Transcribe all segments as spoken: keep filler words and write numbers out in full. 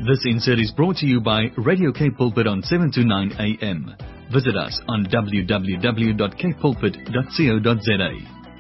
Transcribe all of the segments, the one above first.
This insert is brought to you by Radio Cape Pulpit on seven to nine a m. Visit us on w w w dot cape pulpit dot co dot z a.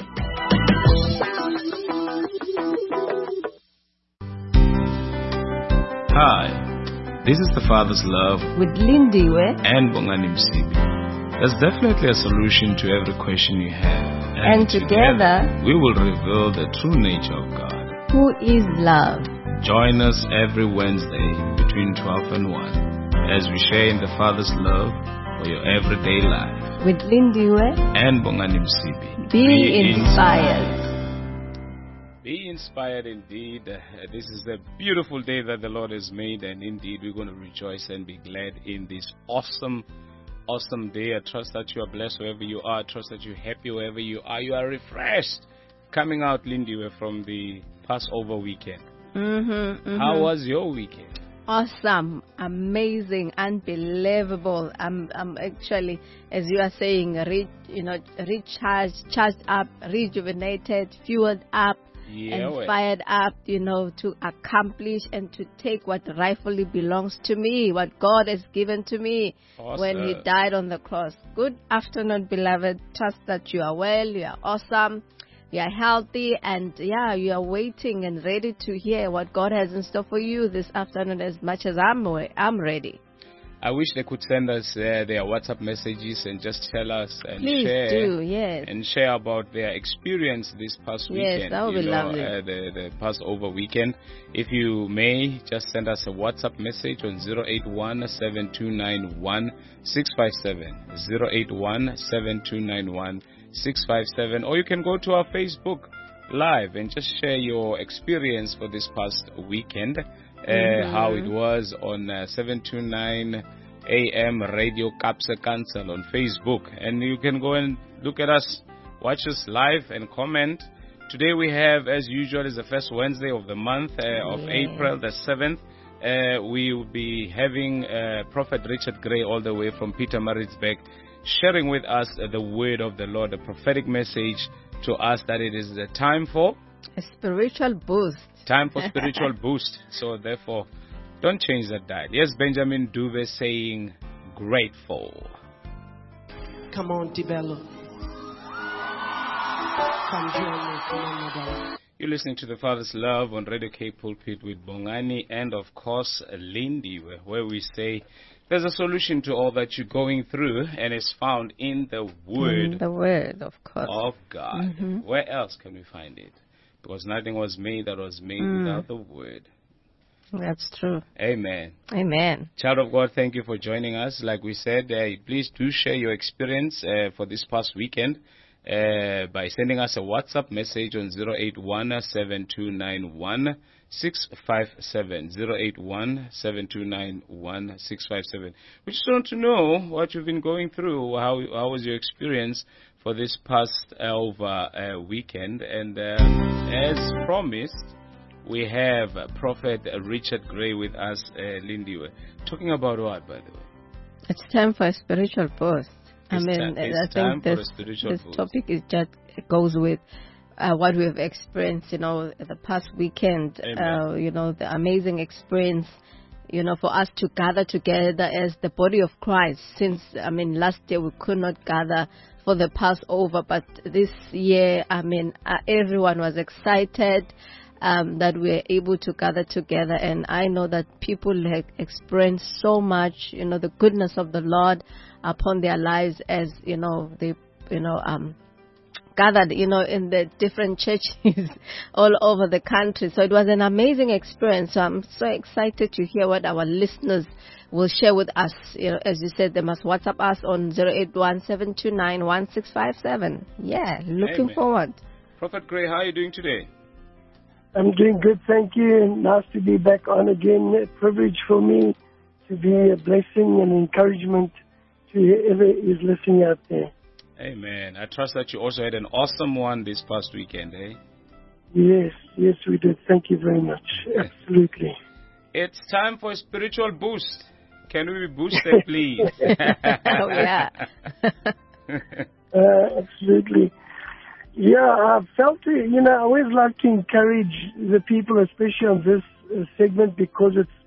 Hi, this is The Father's Love with Lindiwe and Bongani Msibi. There's definitely a solution to every question you have. And, and together, together we will reveal the true nature of God, who is love. Join us every Wednesday between twelve and one as we share in the Father's love for your everyday life. With Lindiwe and Bongani Msibi. Be, Be inspired. inspired. Be inspired indeed. Uh, this is a beautiful day that the Lord has made, and indeed we're going to rejoice and be glad in this awesome, awesome day. I trust that you are blessed wherever you are. I trust that you're happy wherever you are. You are refreshed. Coming out, Lindiwe, from the Passover weekend. Mm-hmm, mm-hmm. How was your weekend? Awesome, amazing, unbelievable. I'm, I'm actually, as you are saying, re, you know, recharged, charged up, rejuvenated, fueled up, yeah, and well. fired up, you know, to accomplish and to take what rightfully belongs to me, what God has given to me awesome. When He died on the cross. Good afternoon, beloved. Trust that you are well, you are awesome. You are healthy, and yeah, you are waiting and ready to hear what God has in store for you this afternoon as much as I'm I'm ready. I wish they could send us uh, their WhatsApp messages and just tell us and Please share do, yes. and share about their experience this past yes, weekend. Yes, that would you be know, lovely. Uh, the, the Passover weekend. If you may, just send us a WhatsApp message on zero eight one, seven two nine one, six five seven, zero eight one, seven two nine one, six five seven, or you can go to our Facebook Live and just share your experience for this past weekend, uh, mm-hmm. how it was on uh, seven two nine A M Radio Kapsa Council on Facebook. And you can go and look at us, watch us live and comment. Today we have, as usual, is the first Wednesday of the month uh, of yeah. April the seventh. Uh, we will be having uh, Prophet Richard Gray all the way from Pietermaritzburg, sharing with us uh, the word of the Lord, a prophetic message to us that it is the time for a spiritual boost. Time for spiritual boost. So therefore, don't change that dial. Yes, Benjamin Duve saying, grateful. Come on, Tibello. Come join me. Come on, Madonna. You're listening to The Father's Love on Radio Cape Pulpit with Bongani and, of course, Lindy, where we say there's a solution to all that you're going through, and it's found in the Word. In the Word, of course. Of God. Mm-hmm. Where else can we find it? Because nothing was made that was made mm. without the Word. That's true. Amen. Amen. Child of God, thank you for joining us. Like we said, uh, please do share your experience uh, for this past weekend uh, by sending us a WhatsApp message on zero eight one, seven two nine one, six five seven, zero eight one, seven two nine one, six five seven. We just want to know what you've been going through. How how was your experience for this past over uh, weekend? And um, as promised, we have uh, Prophet uh, Richard Gray with us, uh, Lindy. Talking about what, by the way? It's time for a spiritual boost. I it's mean, time, I think this, this topic is just goes with uh, what we have experienced, you know, the past weekend. Uh, you know, the amazing experience, you know, for us to gather together as the body of Christ. Since, I mean, last year we could not gather for the Passover, but this year, I mean, uh, everyone was excited um, that we were able to gather together. And I know that people have experienced so much, you know, the goodness of the Lord upon their lives as, you know, they, you know, um, gathered, you know, in the different churches all over the country. So it was an amazing experience. So I'm so excited to hear what our listeners will share with us. You know, as you said, they must WhatsApp us on zero eight one, seven two nine one, six five seven. Yeah, looking Amen. forward. Prophet Gray, how are you doing today? I'm doing good, thank you. Nice to be back on again. A privilege for me to be a blessing and encouragement to whoever is listening out there. Amen. I trust that you also had an awesome one this past weekend, eh? Yes, yes, we did. Thank you very much. Absolutely. It's time for a spiritual boost. Can we be boosted, please? Oh, yeah. uh, absolutely. Yeah, I felt, you know, I always like to encourage the people, especially on this uh, segment, because it's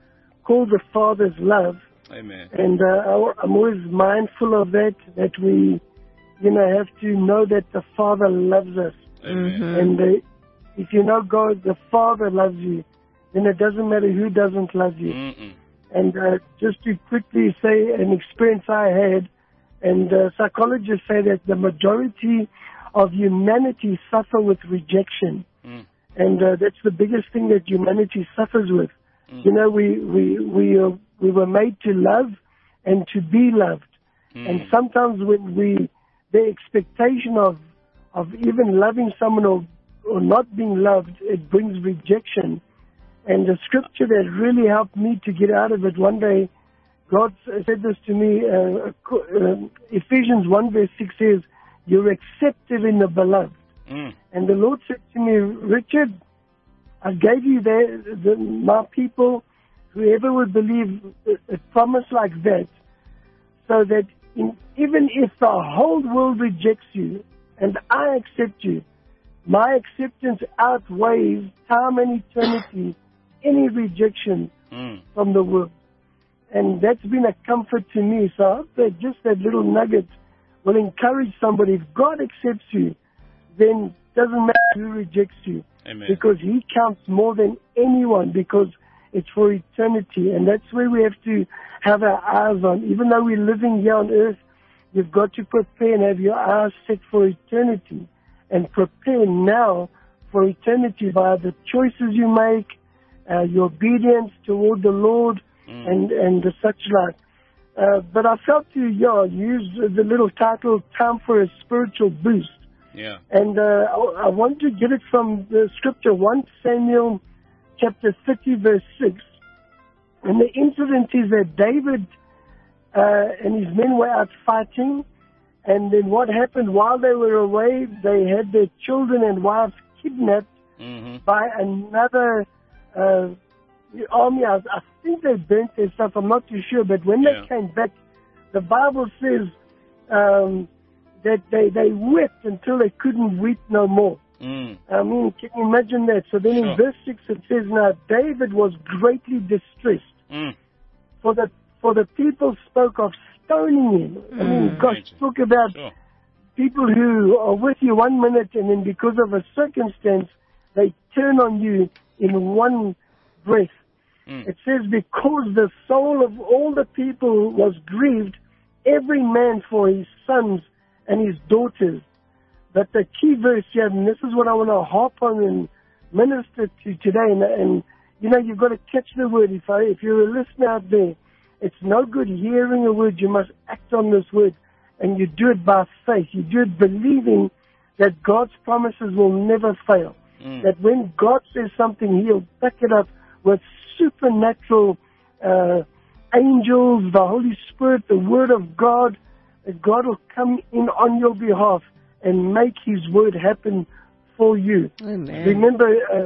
called the Father's love. Amen. And uh, I'm always mindful of that, that we, you know, have to know that the Father loves us. Amen. Mhm. And uh, if you know God, the Father loves you, then it doesn't matter who doesn't love you. Mm-mm. And uh, just to quickly say an experience I had, and uh, psychologists say that the majority of humanity suffer with rejection. Mm. And uh, that's the biggest thing that humanity suffers with. Mm. You know, we we we uh, we were made to love and to be loved. Mm. And sometimes when we, the expectation of of even loving someone or or not being loved, it brings rejection. And the scripture that really helped me to get out of it one day, God said this to me. Uh, uh, Ephesians one verse six says, "You're accepted in the beloved." Mm. And the Lord said to me, "Richard, I gave you the, the, my people, whoever would believe a, a promise like that, so that in, even if the whole world rejects you and I accept you, my acceptance outweighs time and eternity, any rejection Mm. from the world." And that's been a comfort to me. So I hope that just that little nugget will encourage somebody. If God accepts you, then it doesn't matter who rejects you. Amen. Because He counts more than anyone, because it's for eternity. And that's where we have to have our eyes on. Even though we're living here on earth, you've got to prepare and have your eyes set for eternity. And prepare now for eternity by the choices you make, uh, your obedience toward the Lord, mm. and, and the such like. Uh, but I felt to yeah, use the little title, Time for a Spiritual Boost. Yeah. And uh, I, I want to get it from the scripture, First Samuel chapter thirty, verse six. And the incident is that David uh, and his men were out fighting. And then what happened while they were away, they had their children and wives kidnapped mm-hmm. by another uh, army. I, I think they burnt their stuff. I'm not too sure. But when yeah. they came back, the Bible says um, that they, they wept until they couldn't weep no more. Mm. I mean, can you imagine that? So then sure. in verse six it says, "Now David was greatly distressed, mm. for the for the people spoke of stoning him." Mm. I mean, gosh, talk about sure. people who are with you one minute and then because of a circumstance, they turn on you in one breath. Mm. It says, "Because the soul of all the people was grieved, every man for his sons and his daughters." But the key verse here, and this is what I want to harp on and minister to today, and, and you know, you've got to catch the word. If, I, if you're a listener out there, it's no good hearing a word. You must act on this word, and you do it by faith. You do it believing that God's promises will never fail. Mm. That when God says something, He'll back it up with supernatural uh, angels, the Holy Spirit, the Word of God, that God will come in on your behalf and make His word happen for you. Amen. Remember, uh,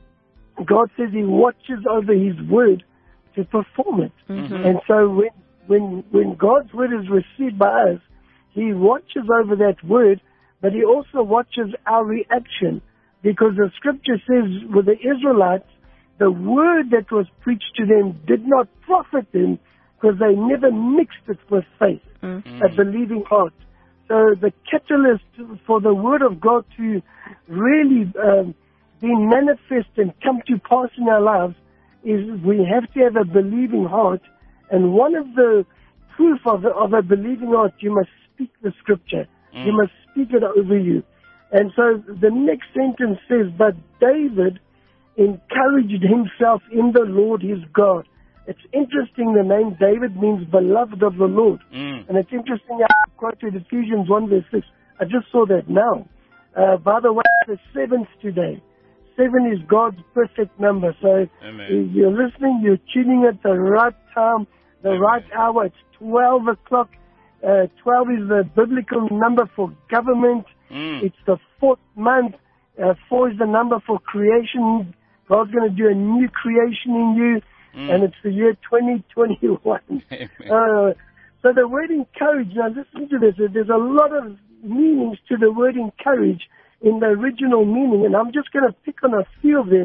God says He watches over His word to perform it. Mm-hmm. And so when, when, when God's word is received by us, He watches over that word, but He also watches our reaction. Because the scripture says with the Israelites, the word that was preached to them did not profit them because they never mixed it with faith, mm-hmm. a believing heart. So the catalyst for the Word of God to really um, be manifest and come to pass in our lives is we have to have a believing heart. And one of the proof of, of a believing heart, you must speak the Scripture. Mm. You must speak it over you. And so the next sentence says, "But David encouraged himself in the Lord his God." It's interesting, the name David means beloved of the Lord. Mm. And it's interesting, I quoted Ephesians one verse six. I just saw that now. Uh, by the way, it's the seventh today. Seven is God's perfect number. So Amen. If you're listening, you're tuning at the right time, the Amen. Right hour. It's twelve o'clock. Uh, twelve is the biblical number for government. Mm. It's the fourth month. Uh, four is the number for creation. God's going to do a new creation in you. Mm. And it's the year twenty twenty-one. uh, so the word encourage, now listen to this, there's a lot of meanings to the word encourage in the original meaning, and I'm just going to pick on a few of them.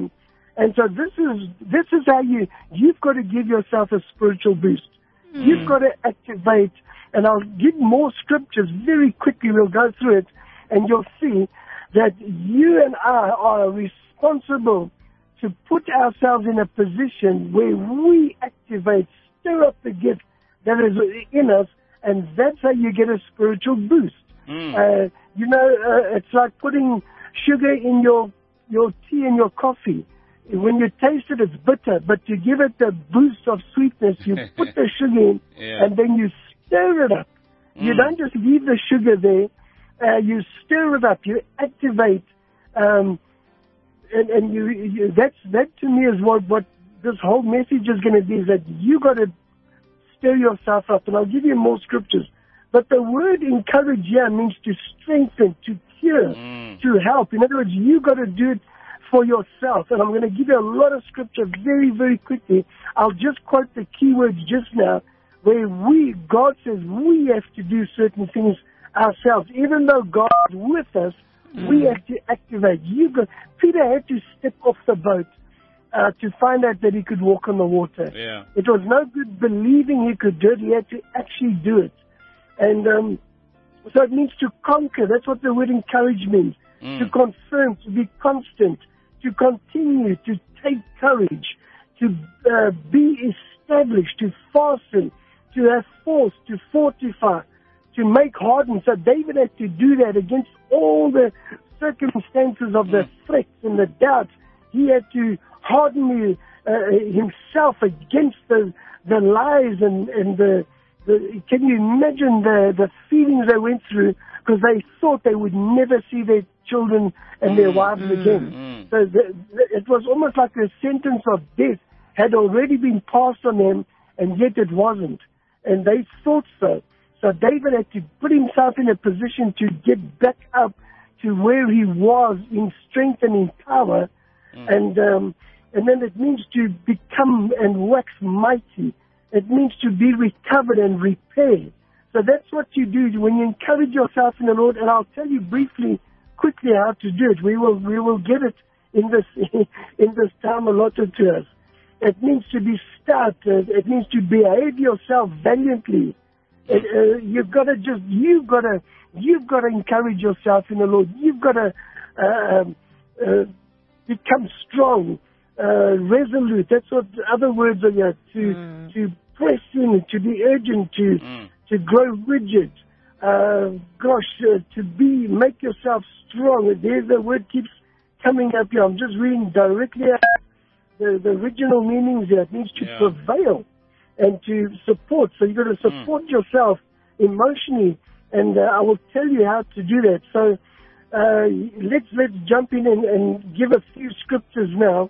And so this is this is how you, you've got to give yourself a spiritual boost. Mm. You've got to activate, and I'll give more scriptures very quickly. We'll go through it, and you'll see that you and I are responsible to put ourselves in a position where we activate, stir up the gift that is in us, and that's how you get a spiritual boost. Mm. Uh, you know, uh, it's like putting sugar in your, your tea and your coffee. When you taste it, it's bitter, but you give it the boost of sweetness. You put the sugar in, yeah. and then you stir it up. Mm. You don't just leave the sugar there. Uh, you stir it up. You activate, um, and, and you, you that's that to me is what what this whole message is going to be. Is that you got to stir yourself up, and I'll give you more scriptures. But the word encourage here means to strengthen, to cure, mm. to help. In other words, you got to do it for yourself. And I'm going to give you a lot of scripture very, very quickly. I'll just quote the key words just now, where we, God says we have to do certain things ourselves. Even though God is with us, mm. we have to activate. You got, Peter had to step off the boat uh, to find out that he could walk on the water. Yeah. It was no good believing he could do it. He had to actually do it. And um, so it means to conquer. That's what the word encourage means. Mm. To confirm, to be constant, to continue, to take courage, to uh, be established, to fasten, to have force, to fortify, to make hardened. So David had to do that against all the circumstances of the threats and the doubts. He had to harden uh, himself against the the lies and, and the, the... Can you imagine the, the feelings they went through? Because they thought they would never see their children and their mm, wives mm, again. Mm. So the, the, it was almost like a sentence of death had already been passed on them, and yet it wasn't. And they thought so. So David had to put himself in a position to get back up to where he was in strength and in power. Mm. And um, and then it means to become and wax mighty. It means to be recovered and repaired. So that's what you do when you encourage yourself in the Lord. And I'll tell you briefly, quickly how to do it. We will we will get it in this in this time allotted to us. It means to be stout. It means to behave yourself valiantly. It, uh, you've got to just you've got to you've got to encourage yourself in the Lord. You've got to uh, uh, become strong, uh, resolute. That's what other words are here. To mm. to press in, to be urgent, to mm. to grow rigid. Uh, gosh, uh, to be make yourself strong. There's the word keeps coming up here. I'm just reading directly out the the original meanings here. It means to yeah. prevail and to support. So you've got to support mm. yourself emotionally, and uh, I will tell you how to do that. So uh, let's let's jump in and, and give a few scriptures now.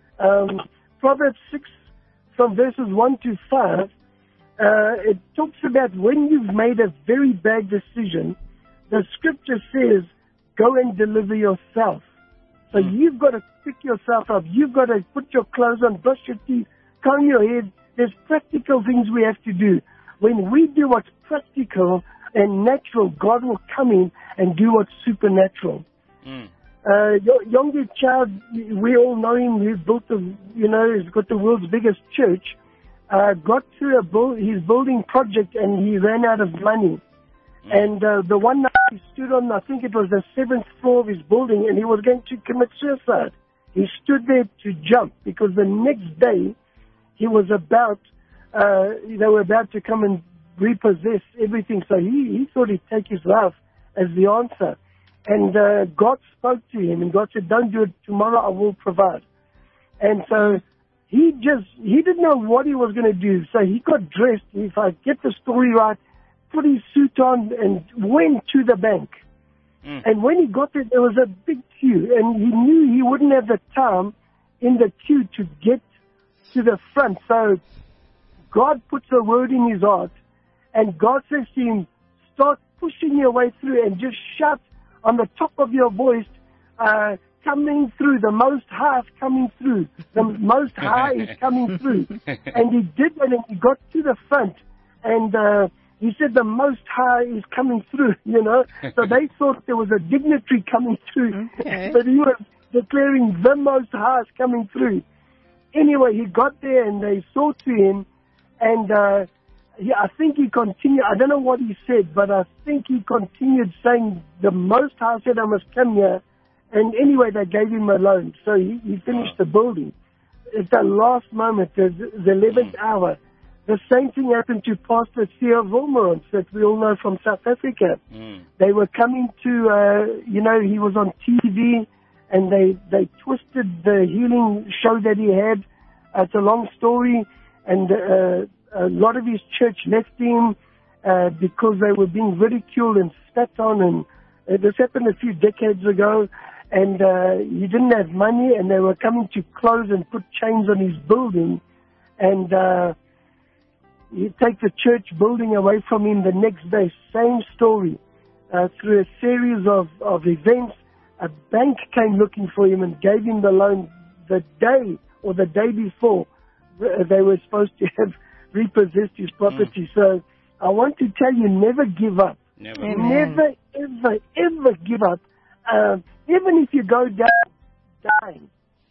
Um, Proverbs six, from verses one to five, uh, it talks about when you've made a very bad decision, the scripture says, go and deliver yourself. So mm. you've got to pick yourself up. You've got to put your clothes on, brush your teeth, comb your head. There's practical things we have to do. When we do what's practical and natural, God will come in and do what's supernatural. Mm. Uh, Yonggi Cho, we all know him. He's built the, you know, he's got the world's biggest church. Uh, got to a build, his building project and he ran out of money. Mm. And uh, the one night he stood on, I think it was the seventh floor of his building, and he was going to commit suicide. He stood there to jump because the next day he was about, uh, they were about to come and repossess everything. So he, he thought he'd take his life as the answer. And uh, God spoke to him, and God said, don't do it. Tomorrow I will provide. And so he just, he didn't know what he was going to do. So he got dressed, if I get the story right, put his suit on and went to the bank. Mm. And when he got there, there was a big queue, and he knew he wouldn't have the time in the queue to get to the front. So God puts a word in his heart, and God says to him, start pushing your way through and just shout on the top of your voice, uh, coming through, the Most High is coming through. The Most High is coming through. And he did that, and he got to the front, and uh, he said the Most High is coming through, you know. So they thought there was a dignitary coming through. Okay. But he was declaring the Most High is coming through. Anyway, he got there and they saw to him, and uh, yeah, I think he continued, I don't know what he said, but I think he continued saying, the Most High said I must come here, and anyway, they gave him a loan, so he, he finished the building. At the last moment, the, the eleventh hour, the same thing happened to Pastor Theo Wilmerons that we all know from South Africa. Mm. They were coming to, uh, you know, he was on T V, and they, they twisted the healing show that he had. Uh, it's a long story, and uh, a lot of his church left him uh, because they were being ridiculed and spat on, and uh, this happened a few decades ago, and uh, he didn't have money, and they were coming to close and put chains on his building, and uh, he'd take the church building away from him the next day. Same story. Uh, through a series of, of events, a bank came looking for him and gave him the loan the day or the day before they were supposed to have repossessed his property. Mm. So I want to tell you, never give up. Never, never ever, ever give up. Uh, even if you go down dying,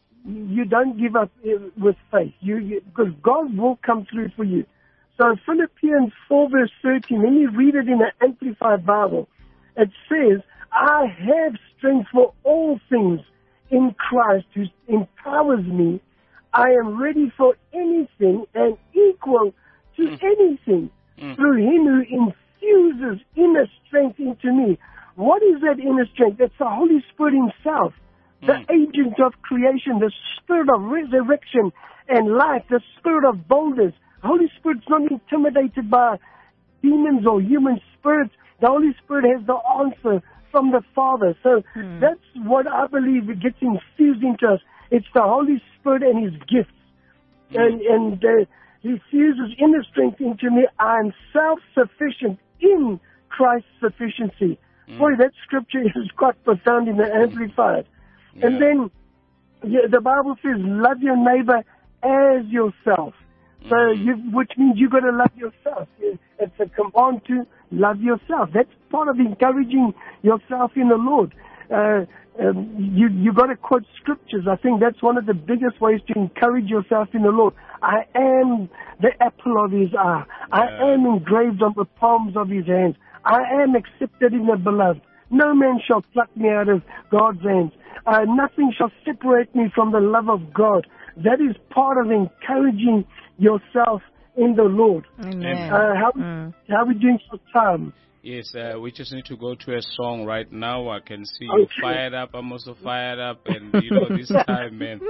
you don't give up with faith. You, you because God will come through for you. So Philippians four verse thirteen, when you read it in the Amplified Bible, it says, I have strength for all things in Christ who empowers me. I am ready for anything and equal to mm. anything mm. through him who infuses inner strength into me. What is that inner strength? It's the Holy Spirit himself, mm. the agent of creation, the spirit of resurrection and life, the spirit of boldness. The Holy Spirit's not intimidated by demons or human spirits. The Holy Spirit has the answer from the Father. So mm. that's what I believe it gets infused into us. It's the Holy Spirit and his gifts. Mm. And, and uh, he fuses inner strength into me. I am self-sufficient in Christ's sufficiency. Mm. Boy, that scripture is quite profound in the Amplified. Yeah. And then yeah, the Bible says, love your neighbor as yourself. So, you, which means you've got to love yourself. It's a command to love yourself. That's part of encouraging yourself in the Lord. Uh, um, you you got to quote scriptures. I think that's one of the biggest ways to encourage yourself in the Lord. I am the apple of his eye. I yeah. am engraved on the palms of his hands. I am accepted in the beloved. No man shall pluck me out of God's hands. Uh, nothing shall separate me from the love of God. That is part of encouraging yourself in the Lord. Amen. Uh, how, mm. how are we doing for time? Yes, uh, we just need to go to a song right now. I can see you okay. fired up. I'm also fired up. And, you know, this time, man,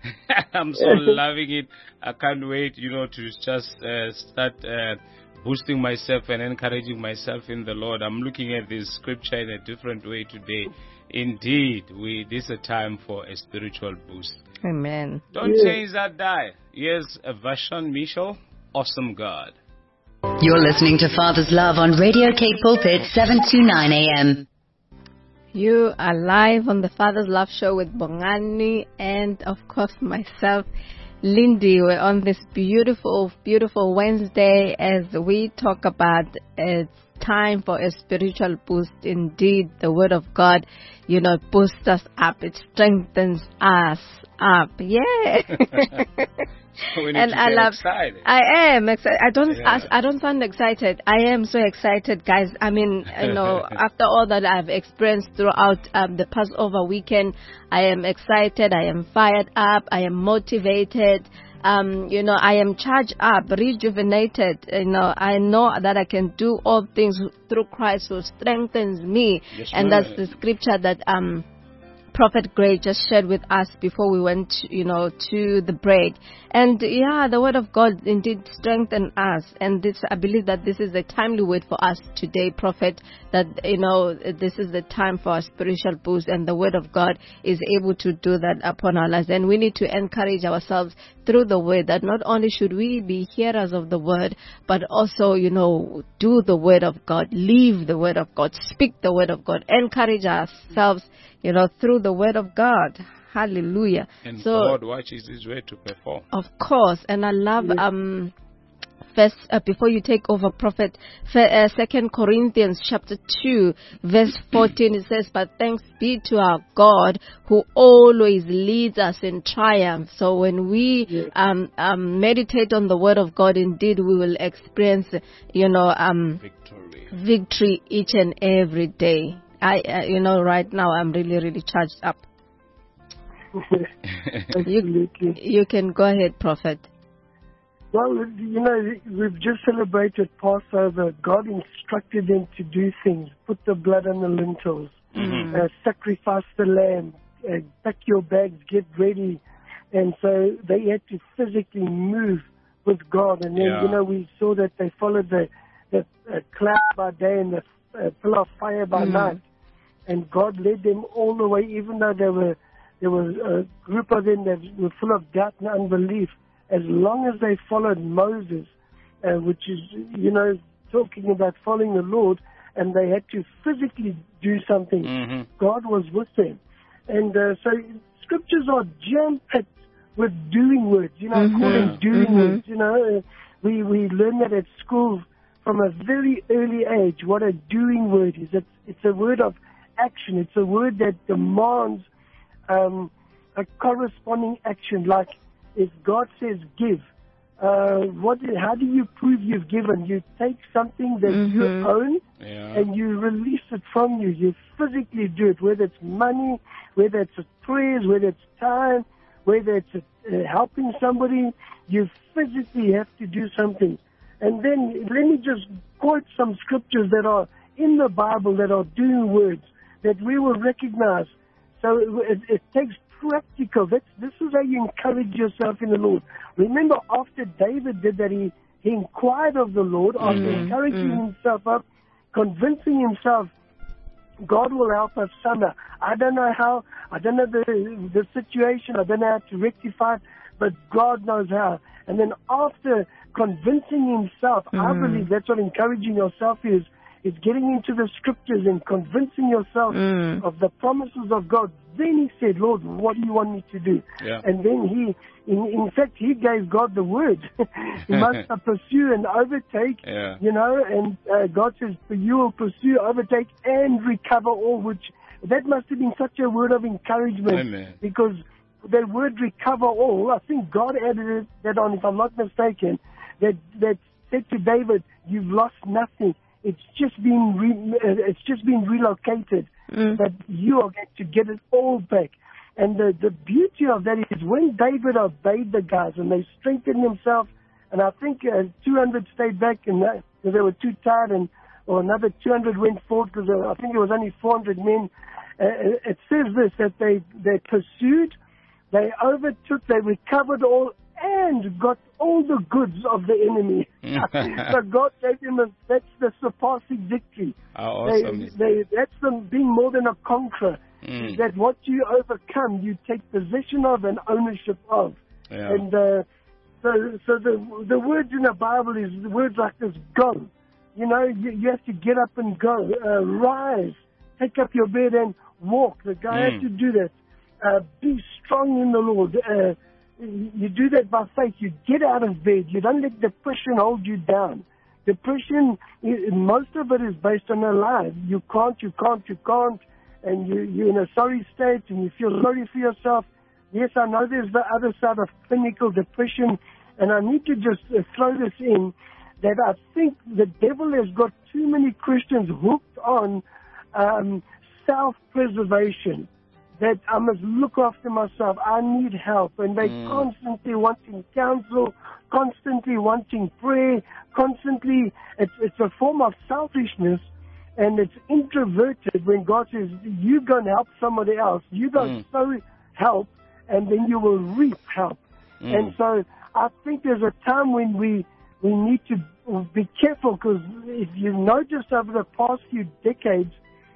I'm so loving it. I can't wait, you know, to just uh, start uh, boosting myself and encouraging myself in the Lord. I'm looking at this scripture in a different way today. Indeed, we this is a time for a spiritual boost. Amen. Don't yeah. change that dial. Here's a Vashon Michel, Awesome God. You're listening to Father's Love on Radio Cape Pulpit, seven to nine a.m. You are live on the Father's Love Show with Bongani and, of course, myself, Lindy. We're on this beautiful, beautiful Wednesday as we talk about it's time for a spiritual boost. Indeed, the Word of God, you know, boosts us up. It strengthens us up. Yeah. So we need and to I get love. excited. I am excited. I don't. Yeah. I, I don't sound excited. I am so excited, guys. I mean, you know, after all that I've experienced throughout um, the Passover weekend, I am excited. I am fired up. I am motivated. Um, you know, I am charged up, rejuvenated. You know, I know that I can do all things through Christ who strengthens me, yes, and ma'am. that's the scripture that um. Prophet Gray just shared with us before we went, you know, to the break. And yeah, the Word of God indeed strengthened us. And this, I believe that this is a timely word for us today, Prophet, that, you know, this is the time for a spiritual boost, and the Word of God is able to do that upon our lives. And we need to encourage ourselves through the Word, that not only should we be hearers of the Word, but also, you know, do the Word of God, live the Word of God, speak the Word of God, encourage ourselves, you know, through the Word of God. Hallelujah. And so, God watches His way to perform. Of course. And I love um First, uh, before you take over, Prophet, uh, Second Corinthians chapter two, verse fourteen, it says, "But thanks be to our God who always leads us in triumph." So when we yes. um, um, meditate on the Word of God, indeed we will experience, you know, um, victory. victory each and every day. I, uh, you know, right now I'm really, really charged up. you, you can go ahead, Prophet. Well, you know, we've just celebrated Passover. God instructed them to do things. Put the blood on the lintels. Mm-hmm. Uh, sacrifice the lamb. Uh, pack your bags. Get ready. And so they had to physically move with God. And then, yeah. you know, we saw that they followed the, the uh, cloud by day and the uh, pillar of fire by mm-hmm. night. And God led them all the way, even though there were there was a group of them that were full of doubt and unbelief. As long as they followed Moses, uh, which is, you know, talking about following the Lord, and they had to physically do something, mm-hmm. God was with them. And uh, so scriptures are jam-packed with doing words, you know, mm-hmm. I call them doing mm-hmm. words, you know. Uh, we, we learn that at school from a very early age, what a doing word is. It's, it's a word of action. It's a word that demands um, a corresponding action, like if God says give, uh, what? How do you prove you've given? You take something that mm-hmm. you own yeah. and you release it from you. You physically do it, whether it's money, whether it's prayers, whether it's time, whether it's uh, helping somebody. You physically have to do something. And then let me just quote some scriptures that are in the Bible that are doing words that we will recognize. So it, it, it takes practical. That's, this is how you encourage yourself in the Lord. Remember, after David did that, he, he inquired of the Lord, after mm-hmm. encouraging mm-hmm. himself up, convincing himself, God will help us somehow. I don't know how, I don't know the, the situation, I don't know how to rectify it, but God knows how. And then after convincing himself, mm-hmm. I believe that's what encouraging yourself is, is getting into the scriptures and convincing yourself mm. of the promises of God. Then he said, Lord, what do you want me to do? Yeah. And then he, in, in fact, he gave God the word. You must pursue and overtake, yeah. you know, and uh, God says, you will pursue, overtake, and recover all, which, that must have been such a word of encouragement. Amen. Because the word recover all, I think God added that on, if I'm not mistaken, that, that said to David, you've lost nothing. It's just been re- it's just been relocated, mm. but you are going to get it all back. And the, the beauty of that is when David obeyed the guys and they strengthened themselves, and I think uh, two hundred stayed back and uh, they were too tired, and or another two hundred went forward because uh, I think it was only four hundred men. Uh, it says this, that they, they pursued, they overtook, they recovered all, and got all the goods of the enemy. So God gave them a, that's the surpassing victory. How awesome. They, they, that's them being more than a conqueror. Mm. That what you overcome, you take possession of and ownership of. Yeah. And uh, so, so the the words in the Bible is words like this: go. You know, you, you have to get up and go. Uh, rise, take up your bed and walk. The guy mm. has to do that. Uh, be strong in the Lord. Uh, You do that by faith. You get out of bed. You don't let depression hold you down. Depression, most of it is based on a lie. You can't, you can't, you can't, and you, you're in a sorry state and you feel sorry for yourself. Yes, I know there's the other side of clinical depression, and I need to just uh, throw this in, that I think the devil has got too many Christians hooked on um, self-preservation. That I must look after myself, I need help, and they mm. constantly wanting counsel, constantly wanting prayer, constantly, it's, it's a form of selfishness, and it's introverted when God says, you go and help somebody else, you go mm. sow help, and then you will reap help. Mm. And so I think there's a time when we, we need to be careful, because if you notice over the past few decades,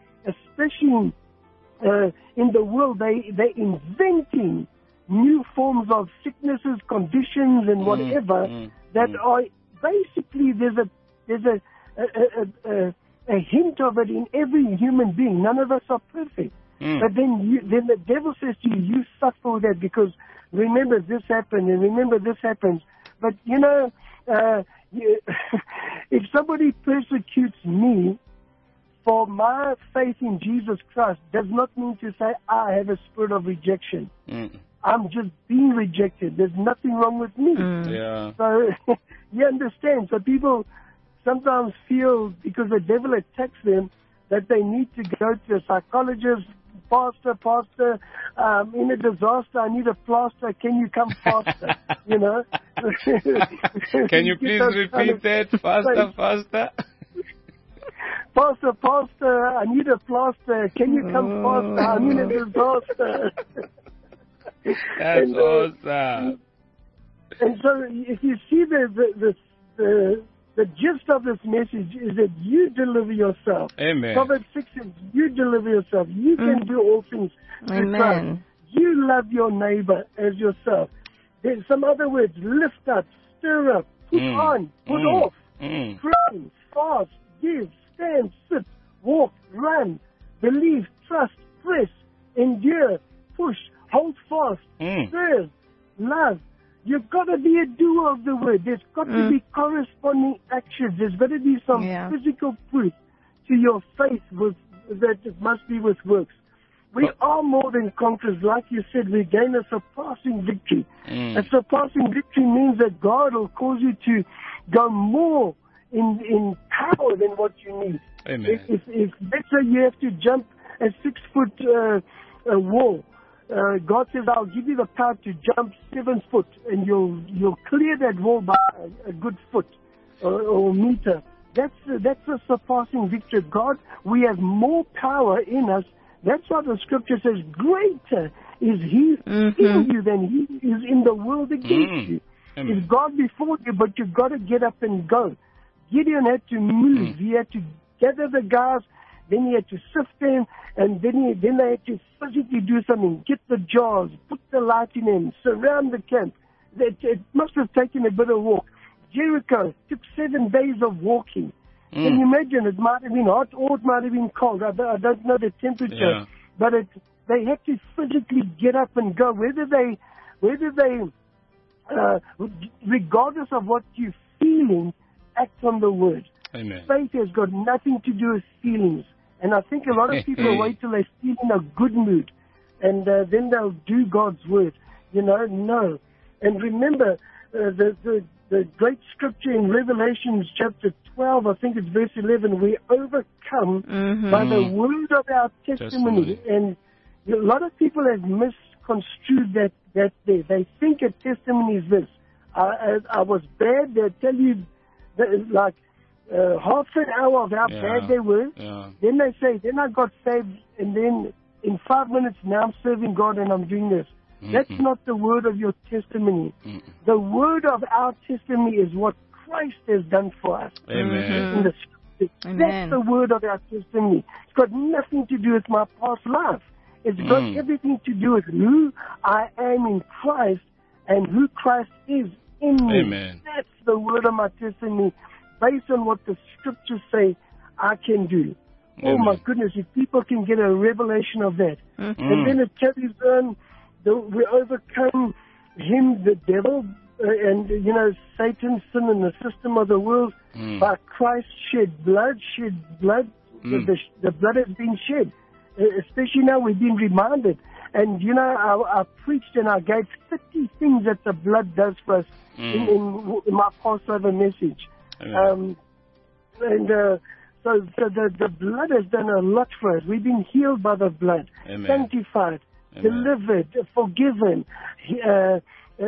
especially Uh, in the world, they, they're inventing new forms of sicknesses, conditions, and whatever mm, mm, that mm. are basically, there's a there's a a, a, a a hint of it in every human being. None of us are perfect. Mm. But then, you, then the devil says to you, you suffer with that because remember this happened and remember this happens. But, you know, uh, you, if somebody persecutes me for my faith in Jesus Christ, does not mean to say I have a spirit of rejection. Mm. I'm just being rejected. There's nothing wrong with me. Mm. Yeah. So you understand. So people sometimes feel because the devil attacks them that they need to go to a psychologist, pastor, pastor, um, in a disaster, I need a plaster. Can you come faster? You know? Can you please repeat kind of that? Faster, faster. Pastor, pastor, I need a plaster. Can you come faster? I'm in a disaster. That's and, uh, awesome. And so if you see the, the, the, the The gist of this message is that you deliver yourself. Amen. Proverbs six says, you deliver yourself. You can mm. do all things through Christ. You love your neighbor as yourself. There's some other words. Lift up, stir up, put mm. on, put mm. off, mm. pray, fast, give, stand, sit, walk, run, believe, trust, press, endure, push, hold fast, mm. serve, love. You've got to be a doer of the word. There's got mm. to be corresponding actions. There's got to be some yeah. physical proof to your faith with, that it must be with works. We but, are more than conquerors. Like you said, we gain a surpassing victory. Mm. A surpassing victory means that God will cause you to go more in, in power than what you need. Amen. If, if, if let's say you have to jump a six-foot uh, a wall, Uh, God says, I'll give you the power to jump seven foot, and you'll you'll clear that wall by a, a good foot or, or meter. That's a, that's a surpassing victory. God, we have more power in us. That's why the scripture says, greater is He mm-hmm. in you than He is in the world against mm. you. Amen. It's God before you, but you've got to get up and go. Gideon had to move. Mm. He had to gather the guys. Then he had to sift them, and then he, then they had to physically do something, get the jars, put the light in them, surround the camp. It, it must have taken a bit of walk. Jericho took seven days of walking. Mm. Can you imagine? It might have been hot or it might have been cold. I, I don't know the temperature. Yeah. But it, they had to physically get up and go. Whether they, whether they uh, regardless of what you're feeling, act on the word. Amen. Faith has got nothing to do with feelings. And I think a lot of people wait till they feel in a good mood, and uh, then they'll do God's word. You know, no. And remember, uh, the, the the great scripture in Revelation chapter twelve, I think it's verse eleven, we overcome mm-hmm. by the word of our testimony. testimony. And a lot of people have misconstrued that, that there. They think a testimony is this. I, I, I was bad. They'll tell you, that, like, Uh, half an hour of how yeah, bad they were. Yeah. Then they say, then I got saved, and then in five minutes now I'm serving God and I'm doing this. Mm-hmm. That's not the word of your testimony. Mm-hmm. The word of our testimony is what Christ has done for us. Amen. In the scripture. That's the word of our testimony. It's got nothing to do with my past life. It's got mm. everything to do with who I am in Christ and who Christ is in me. Amen. That's the word of my testimony, based on what the scriptures say I can do. Amen. Oh my goodness, if people can get a revelation of that. Mm-hmm. And then it carries on, the, we overcome him, the devil, uh, and, you know, Satan, sin, and the system of the world mm. by Christ shed blood, shed blood. Mm. The, the blood has been shed. Uh, especially now we've been reminded. And, you know, I, I preached and I gave thirty things that the blood does for us mm. in, in, in my Passover message. Um, and uh, so, so the, the blood has done a lot for us. We've been healed by the blood, Amen. sanctified, Amen. delivered, forgiven, uh, uh,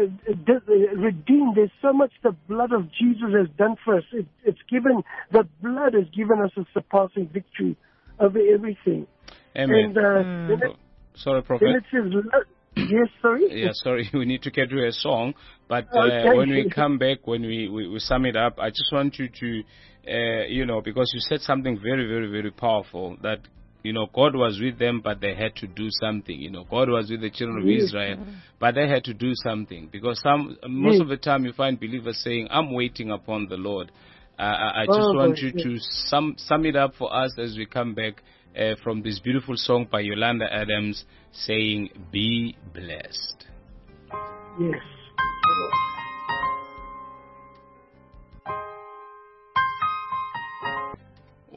redeemed. There's so much the blood of Jesus has done for us. It, it's given, the blood has given us a surpassing victory over everything. Amen. And, uh, mm. then it, Sorry, Prophet. Then it says, yes, sorry? Yeah, sorry, we need to get to a song. But uh, okay. when we come back, when we, we, we sum it up, I just want you to, uh, you know, because you said something very, very, very powerful, that, you know, God was with them, but they had to do something. You know, God was with the children of yes. Israel, but they had to do something. Because some, most yes. of the time you find believers saying, I'm waiting upon the Lord. Uh, I, I just oh, want you yes. to sum, sum it up for us as we come back. Uh, from this beautiful song by Yolanda Adams saying, Be Blessed. Yes.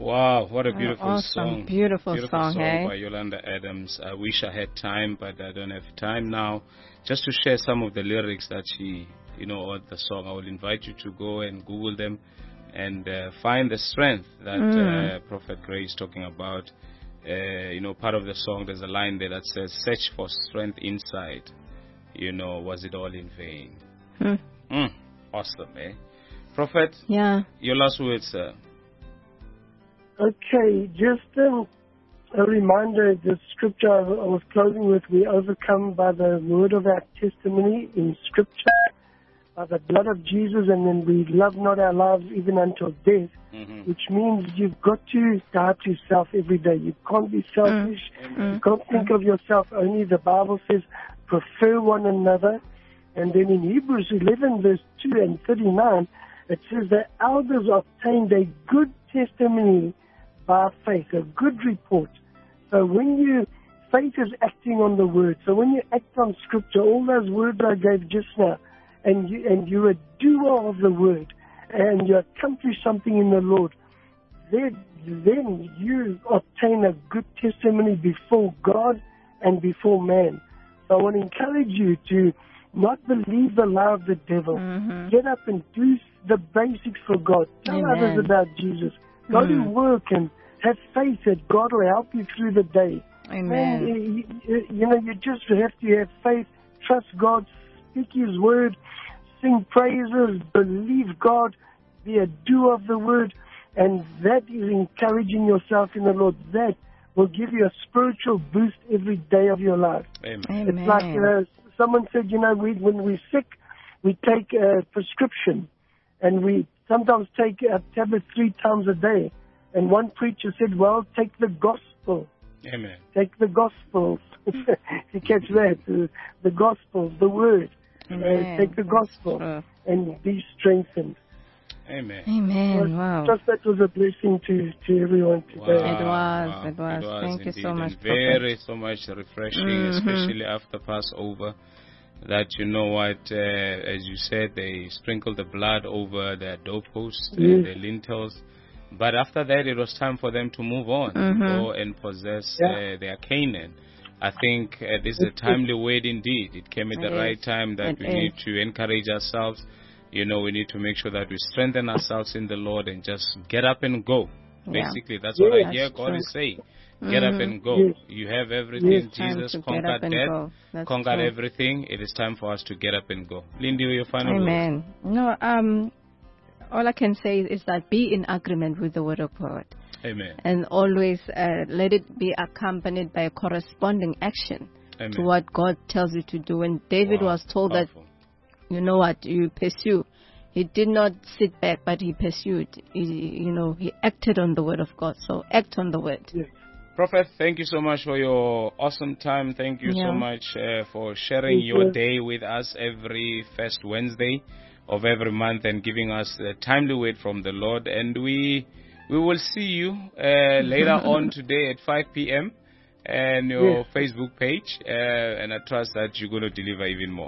Wow, what a beautiful awesome. song. Beautiful, beautiful song, song hey? by Yolanda Adams. I wish I had time, but I don't have time now. Just to share some of the lyrics that she, you know, on the song, I will invite you to go and Google them and uh, find the strength that mm. uh, Prophet Gray is talking about. Uh, you know, part of the song, there's a line there that says, search for strength inside. You know, was it all in vain? Hmm. Mm, awesome, eh? Prophet, yeah. your last words, sir. Okay, just um, a reminder, the scripture I was closing with, we overcome by the word of our testimony in scripture, by the blood of Jesus, and then we love not our lives even until death, mm-hmm. which means you've got to die to self every day. You can't be selfish. Mm-hmm. You can't think of yourself only. The Bible says, prefer one another. And then in Hebrews eleven, verse two and thirty-nine, it says the elders obtained a good testimony by faith, a good report. So when you, faith is acting on the word. So when you act on scripture, all those words I gave just now, and you, and you're a doer of the word, and you accomplish something in the Lord, then, then you obtain a good testimony before God and before man. So I want to encourage you to not believe the lie of the devil. Mm-hmm. Get up and do the basics for God. Tell Amen. Others about Jesus. Go mm. to work and have faith that God will help you through the day. Amen. And, you, you know, you just have to have faith, trust God, speak His word, sing praises, believe God, be a doer of the word, and that is encouraging yourself in the Lord. That will give you a spiritual boost every day of your life. Amen. It's like uh, someone said, you know, we, when we're sick, we take a prescription, and we sometimes take a tablet three times a day. And one preacher said, well, take the gospel. Amen. Take the gospel. You catch that? The, the gospel, the word. Uh, take the gospel sure. and be strengthened. Amen. Amen. So wow. Just that was a blessing to, to everyone today. Wow. It was. Wow. It was. It was Thank indeed. you so much. And very, so much refreshing, mm-hmm. especially after Passover. That, you know what, uh, as you said, they sprinkled the blood over their doorposts yes. and the lintels. But after that, it was time for them to move on, mm-hmm. go and possess yeah. uh, their Canaan. I think uh, this is a timely word indeed. It came at it the is. right time that it we is. need to encourage ourselves. You know, we need to make sure that we strengthen ourselves in the Lord and just get up and go. Yeah. Basically, that's yeah, what I hear God true. Is saying. Get mm-hmm. up and go. Yes. You have everything. Yes. Jesus conquered death, conquered true. Everything. It is time for us to get up and go. Lindy, your final Amen. words. No, um, all I can say is that be in agreement with the word of God. Amen. And always uh, let it be accompanied by a corresponding action Amen. To what God tells you to do. And David wow. was told Powerful. That, you know what, you pursue. He did not sit back, but he pursued. He, you know, he acted on the word of God. So act on the word. Yes. Prophet, thank you so much for your awesome time. Thank you yeah. so much uh, for sharing thank your you. Day with us every first Wednesday of every month and giving us a timely word from the Lord. And we we will see you uh, later on today at five p.m. and your yes. Facebook page. Uh, and I trust that you're going to deliver even more.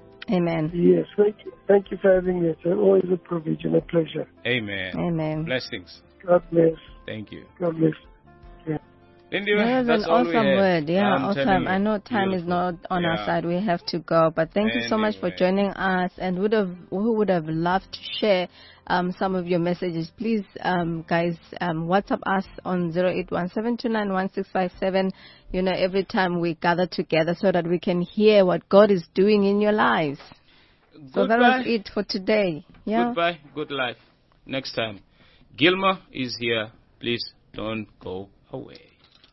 Amen. Yes, thank you. Thank you for having me. It's always a privilege and a pleasure. Amen. Amen. Blessings. God bless. Thank you. God bless. Yeah. Lindy, that was an awesome word. Yeah, I'm awesome. I know time Beautiful. Is not on yeah. our side. We have to go. But thank anyway. You so much for joining us. And would have, who would have loved to share um, some of your messages, please, um, guys, um, WhatsApp us on zero eight one seven two nine one six five seven. You know, every time we gather together so that we can hear what God is doing in your lives. Goodbye. So that was it for today. Yeah. Goodbye. Good life. Next time. Gilma is here. Please don't go away.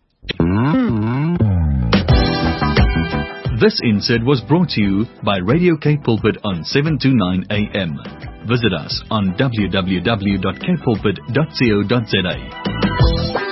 This insert was brought to you by Radio K Pulpit on seven twenty-nine A M. Visit us on w w w dot k pulpit dot co dot z a.